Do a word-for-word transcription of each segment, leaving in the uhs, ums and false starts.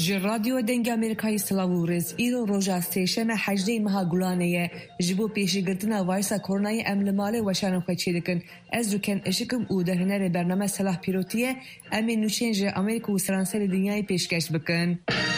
ji radyo dengê Amerîkayê Silavûrez îro roja sêşeme hejdê meha Gulanê ye ji bo pêşîgirtina vayrsa koronayê em li malê weşanên xwe çêdikin. Ez rûken eşikim û derhunerê bername Selah Pîrotiyê em ê nûçeyên ji Amerîka û Franserê dinyayê pêşkeş bikin.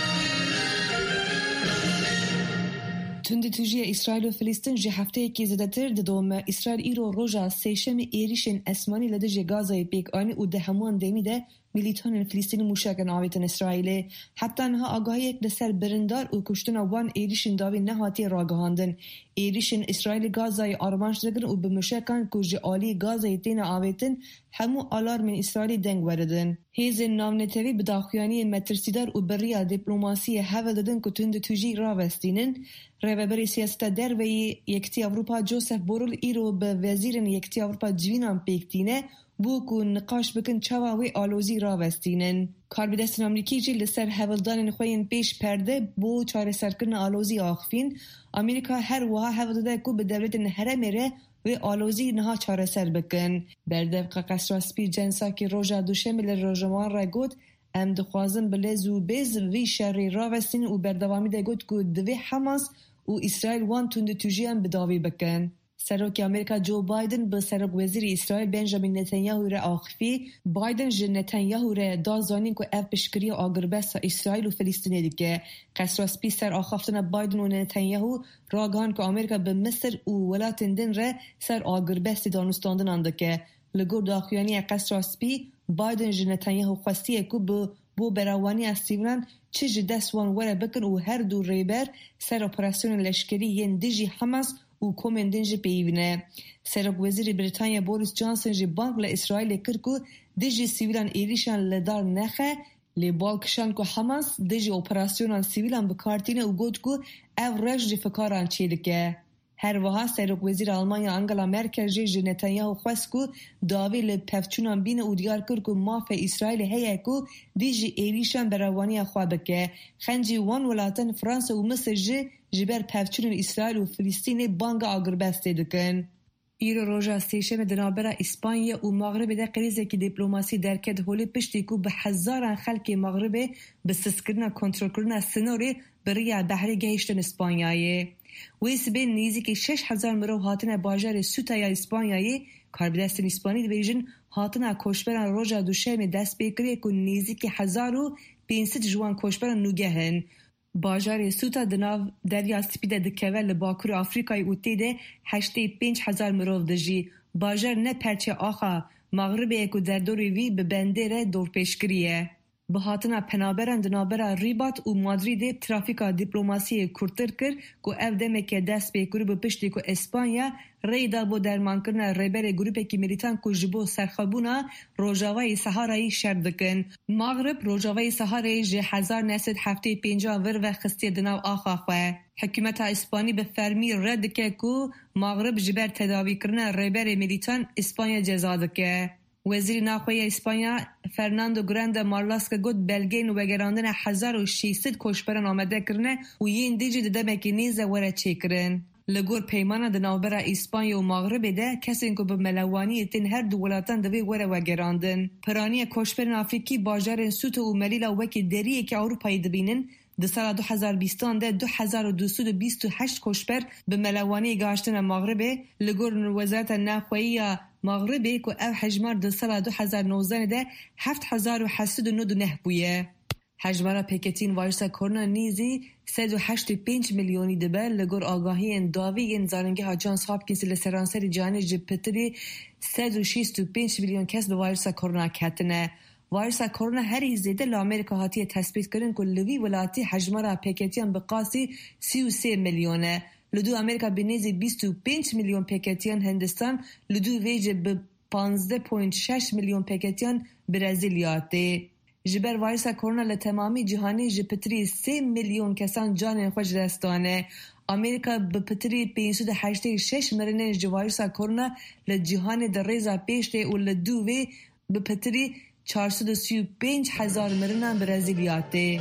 Tundîtujiya İsrail û Filîstîn ji hefteyekî zêdetir didome. İsrail îro roja sêşemê êrişên esmanî li dijî Gazayê pêk anî û di hemûyan demî de militanên Filîstînî mûşekin avêtin İsraîlê. Heta niha agahiyek li ser birindar û kuştina wan êrişên davê nehatiye ragihandin. Êrişên İsraîlê Gazayê armanc dikin û bi mûşekan ku ji aliyê Gazayê têne avêtin hemû alarmên İsraîlê deng weridin. Hêzên navnetevî bi daxuyaniyên metirsîdar û biriya dîplomasiyê hevel didin ku tundîtujî rawestînin. Rêveberê siyaseta derveyî Yekîtiya Avrupa Joseph Borrell îro bi Wezîrên Yekîtiya Avrupa civînan pêktîne bû ku niqaş bikin çawa wê alozî rawestînin. Karbîdestên Amerîkî jî li ser hevildanên xwe yên pêş perde bo çareserkirina alozî axivîn. Amerîka her wiha hewl dide ku bi dewletên herêmê re wê alozî niha çareser bikin. Berdevqa Qesraspî Censakî roja duşemê li rojnamewan re got em dixwazin bi lez û bêz vî şerê rawestînin û berdewamî de got ku divê Hamas û İsraîl wan tundîtujiyan bi davî bikin. Serokê Amerîka Joe Biden bi Serokwezîrê İsraîl Benjamin Netanyahu re axivî. Biden ji Netanyahu re da zanîn ku ev piştgiriya agirbesta İsraîl û Filîstînê dike. Qesraspî ser axaftina Biden û Netanyahu ragihan ku Amerîka bi Misir û welatên din re ser agirbestê danûstandinan dike. Li gor daxuyaniya Qesraspî, Biden ji Netanyahu xwestiye ku bi bo berawaniya sîvilan çi ji dest wan were bikin û her du rêber ser operasyonên leşkerî yên dijî Hamas û komên din jî peyivîne. Serokwezîrê Britanya Boris Johnson jî bang li İsraîlê kir ku dijî sîvilan êrişan li dar nexe, lê balkişan ku Hamas dijî operasyonan sîvilan bikartîne û got ku ev reş ji fikaran çê dike. Her wiha Serokwezîra Almanya Angela Merkel jî ji Netanyahu xwest ku davê li pevçûnan bîne û diyar kir ku mafê İsraîlê heye ku dijî êrişan berawaniya xwe bike. Xencî wan welatên Fransa û Misir jî ji ber pevçûnên İsraîl û Filîstînê banga agirbestê dikin. Îro roja sêşemê di navbera İspanya û Magribê de qrîzekî dîplomasî derket holê piştî ku bi hezaran xelkê Magribê bi sizkirina kontrolkirina sînorê biriya behrê gehîştin İspanyayê. Wê sibê nêzîkî şeş hezar mirov hatine bajarê Sûta ya İspanyayê. Karbîdestên İspanî dibêjin hatina koçberan roja duşemê dest pê kiriye ku nêzîkî hezar û pênc sed ji wan koçberan nûgehin. Bajarê Sûta di nav derya Spî de dikeve li Bakurê Afrikayê û tê de heştê pênc hezar mirov dijî. Bajar ne perçe axa Magribê ye ku derdorê wî bi bendê re dorpêşkirî ye. Bi hatina penaberan di navbera Rîbat û Madrîdê trafîka dîplomasiyê kurtir kir ku ev demeke dest pê kir bi piştî ku Espanya rê da bo dermankirina rêberê grupekî militan ku ji bo serxwebûna Rojavayê Seharayê şer dikin. Magrib Rojavayê Seharayê ji hezar neh sed heftê pêncan vir ve xistiye di nav axa xwe. Hikûmeta İspanî bi fermî red dike ku Magrib ji ber tedavîkirina rêberê militan İspanya ceza dike. Wezîrê Naxweya İspanya Fernando Grande Marlaska got belgeyên vegerandina hezar û şêst sed koçberan amade kirine û yên dî jî di demekî nêze were çêkirin. Li gor peymana di navbera İspanya û Magribê de kesên ku bi melewaniyê tên her du welatan divê were vegerandin. Piraniya koçberên Afrikî bajarên Sûta û Melîla wekî deriyekî Ewropayê dibînin. Di sala du hezar bîstan de du hezar û du sed û bîst û heşt koçber bi melewaniyê gihiştina Magribê li gor Wezareta Naxweyiya Magribê ku ev hejmar di sala du hezar nozdanê de heft hezar û heft sed û nod û neh bûye. Hejmara pêketiyên vayrsa korona nîzî sed û heştê pênc milyonî dibe li gor agahiyên davî yên zanîngeha Johns Hopkins li seranserê cihanê ji pitirî sed û şîst û pênc milyon kes bi vayrsa korona ketine. Vayrsa korona herî zêde li Amerîka hatiye tespît kirin ku li vî welatî hejmara pêketiyan bi qasî sî û sê milyon e. Li du Amerîka bi nêzî bîst û pênc milyon pêketiyan Hindistan, li du vê jî bi panzdeh point şeş milyon pêketiyan Brezîlya tê. Ji ber vayrsa korona li temamî cihanê ji pitirî sê milyon kesan canên xwe ji dest dane. Amerîka bi pitirî pênc sed û heştê şeş mirinên ji vayrsa korona li cihanê di rêza pêş tê û li du vê bi pitirî çar sed û sî û pênc hezar mirinan Brezîlya tê.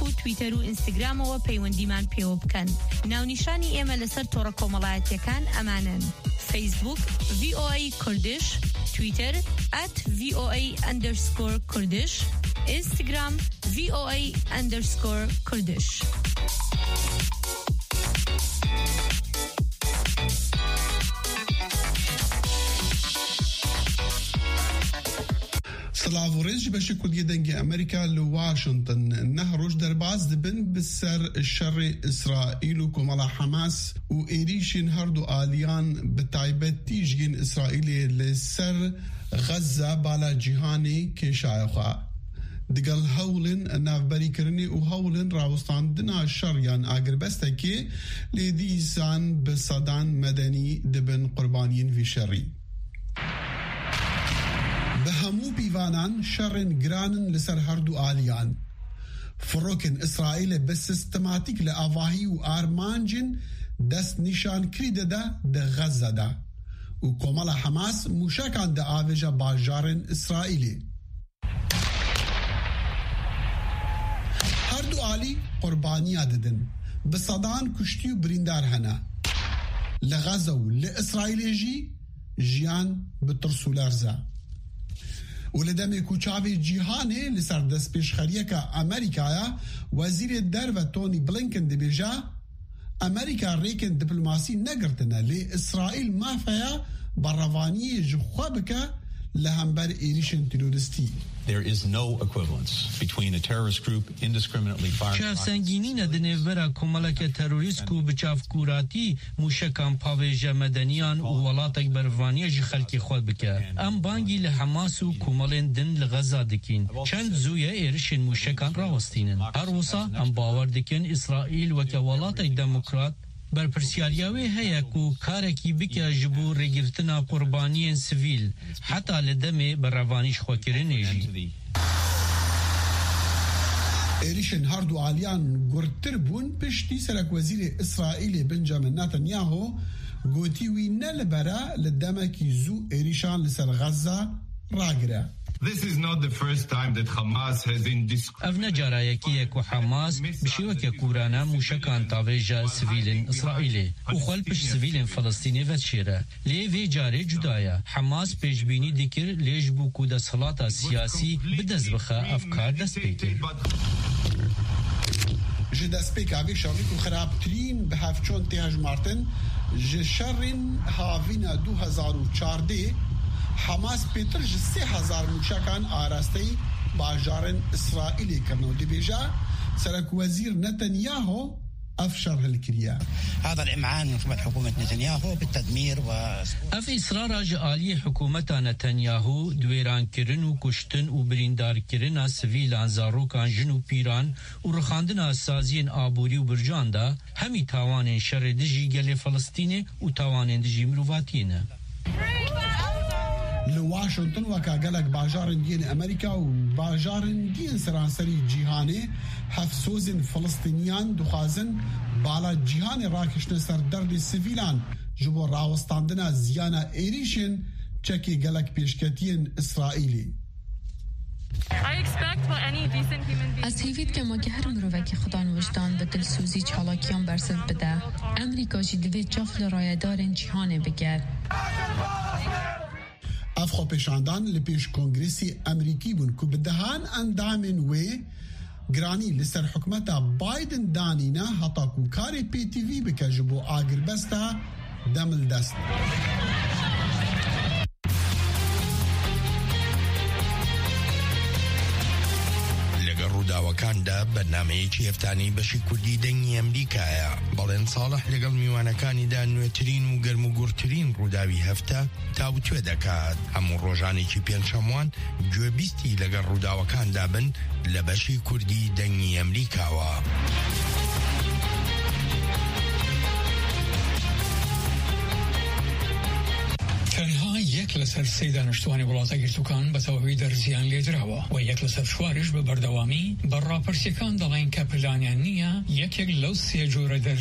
و تویتر و ئینستاگرام و پەیوەندیمان پێوە بکەن. ناونیشانی ئێمە لەسەر تۆڕە کۆمەڵایەتیەکان ئەمانن: فیسبوک وی او ای کوردش، تویتر at voa underscore kurdish، Instagram voa underscore kurdish. سلاووريج باش يكون يدنجي أمريكا لواشنطن نهروش درباز دبن بالسر الشر إسرائيل وكمالا حماس وإيريشين هردو آليان بتايبت تيجين إسرائيلي لسر غزة بالا جيهاني كيشايخا دقل هولن نافبري كرني وهولن راوستان دنا الشريان آقر بستكي لديسان بصدان مدني دبن قربانيين في شري بهمو بيوانان شرن جرانن لسر هردو آليان فروكن إسرائيل بسيستماتيك لأواهي وآرمانجن دست نشان كريده دا دا غزة دا وكمالا حماس مشاكان دا آوجا باجارن إسرائيلي هردو آلي قربانيا ددن بصدان كشتي وبريندار هنا لغزة ولإسرائيل جي جيان بترسولارزا ولدمي كوچاوي جيهاني لسر دست پیشخريه که امريكايا وزير الدرو توني بلينكن دي بيجا امريكا ريكن دبلوماسي نگرتنا لي اسرائيل ما فيا برواني جخوابك لهمبر إيريشن تيرورستي. There is no equivalence between a terrorist group indiscriminately firing. شهر سنگینین دنیورا کمالک تروریست کو بچاف کوراتی موشکان پاویجا مدنیان و ولاتک بروانی جی خلکی خود بکه. ام بانگی لحماس و کمالین دن لغزا دکین. چند زویا ایرشن موشکان راوستینن. هر وصا ام باور دکن اسرائیل و که ولاتک دموکرات بر پرسیاریاوی هیا کو کارکی بکه جبو رگرتنا قربانیان سویل حتی لدمه بر روانیش خوکرنه جی. إيريشن هاردو آليان قرتر بون بشتي سرك وزير إسرائيل بنجامين نتنياهو قوتيوي نلبرا لدمكي زو إيريشان لسر غزة راقرة. This is not the first time that Hamas has indiscriminately. أفنا جرايكي كو حماس بشيوكي كورانا موشكان تاويجا سفيلين إسرائيلي وخل بش سفيلين فلسطيني وتشيرا ليه في جاري جدايا حماس بيجبيني ديكر ليش بوكو دا صلاة سياسي بدز بخا أفكار دست بيكر جدست بيك عبي شاريكو خراب ترين بهافشون تيهاج مارتن جشرين هافينا دو هزار و چارده حماس پیتر جسه هزار موشکان آراستی باجارن اسرائیلی کرنو دی بیجا سرک وزیر نتنياهو أفشر هالكريا. هذا الإمعان من قبل حكومة نتنياهو بالتدمير و أف إصرار جالية حكومة نتنياهو دويران كرن و كشتن و بريندار كرن سفيلان زاروكان جنو بيران و رخاندنا سازين آبوري و برجان دا همي تاوانين شر دجي گل فلسطيني و تاوانين دجي مروفاتين. لواشنطن وكاقلق باجارن دين أمريكا وباجارن دين سرانسري جيهاني حفسوزن فلسطينيان دخازن بالا جيهاني راكشن سر درد السفيلان جبو راوستاندنا زيانا إيريشن چكي قلق بيشكتين إسرائيلي. از هیوید که ما که هر مروفکی خدا نوشتان به دلسوزی چالاکیان برسد بده امریکا جی دوید جفل رایدارن جیهانه بگر افخو پیشاندان لپیش کنگریسی امریکی بون که بدهان اندامن وی گرانی لسر حکمتا بایدن دانینا حتا کو کاری پی تی وی بکه جبو آگر بستا دمل دست. داوەکاندا بەرنامەیەکی هەفتانەی بەشی کوردی دەنگی ئەمریکایە بەڵێن ساڵح لەگەڵ میوانەکانیدا نوێترین و گەرم و گورترین ڕووداوی هەفتە تاوتوێ دەکات هەموو ڕۆژانێکی پێنجشەموان گوێبیستی لەگەڵ ڕووداوەکاندا بن لە بەشی کوردی دەنگی ئەمریکاوە. یەک لەسەر سێ دانیشتوانی وڵاتە گرتووکان بە تەواوی دەرزیان لێدراوە و یەک لەسەر چواریش بە بەردەوامی بە ڕاپرسیەکان دەڵێن کە پلانیان نییە یەکێک لەو سێ جۆرە